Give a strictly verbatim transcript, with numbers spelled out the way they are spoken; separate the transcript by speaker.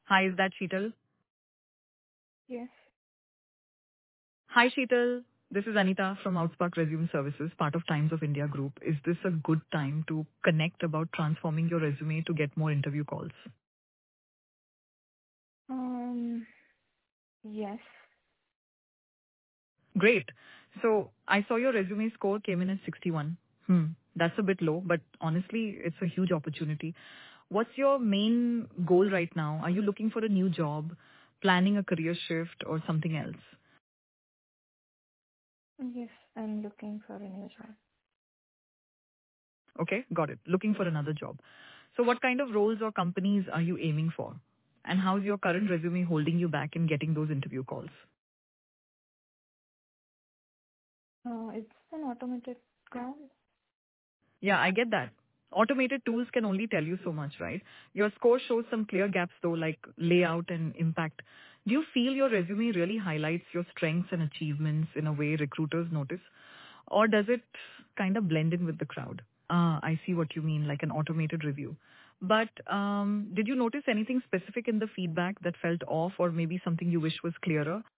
Speaker 1: Hi, is that Sheetal?
Speaker 2: Yes.
Speaker 1: Hi, Sheetal. This is Anita from Outspark Resume Services, part of Times of India Group. Is this a good time to connect about transforming your resume to get more interview calls?
Speaker 2: Um. Yes.
Speaker 1: Great. So I saw your resume score came in at sixty-one. Hmm. That's a bit low, but honestly, it's a huge opportunity. What's your main goal right now? Are you looking for a new job, planning a career shift, or something else?
Speaker 2: Yes. I'm looking for a new job.
Speaker 1: Okay, got it. Looking for another job. So what kind of roles or companies are you aiming for? And how's your current resume holding you back in getting those interview calls?
Speaker 2: Uh, it's an automated call.
Speaker 1: Yeah, I get that. Automated tools can only tell you so much, right? Your score shows some clear gaps though, like layout and impact. Do you feel your resume really highlights your strengths and achievements in a way recruiters notice? Or does it kind of blend in with the crowd? Ah, I see what you mean, like an automated review. But um, did you notice anything specific in the feedback that felt off or maybe something you wish was clearer?